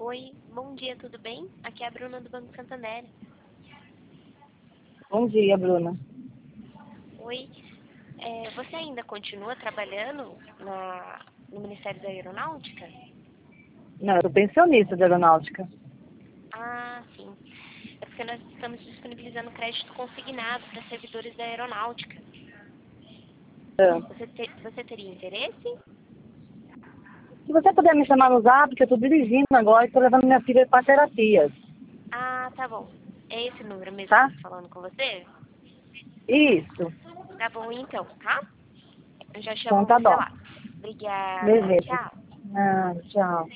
Oi, bom dia, tudo bem? Aqui é a Bruna do Banco Santander. Bom dia, Bruna. Oi, você ainda continua trabalhando no Ministério da Aeronáutica? Não, eu sou pensionista de aeronáutica. Ah, sim. É porque nós estamos disponibilizando crédito consignado para servidores da aeronáutica. Ah, Você teria interesse? Se você puder me chamar no Zap, que eu estou dirigindo agora e estou levando minha filha para terapias, Ah, tá bom. É esse número mesmo que tá? eu tô falando com você? Isso. Tá bom então, tá? Eu já Então chamo tá você bom. lá. Obrigada, Beleza. tchau. Ah, tchau.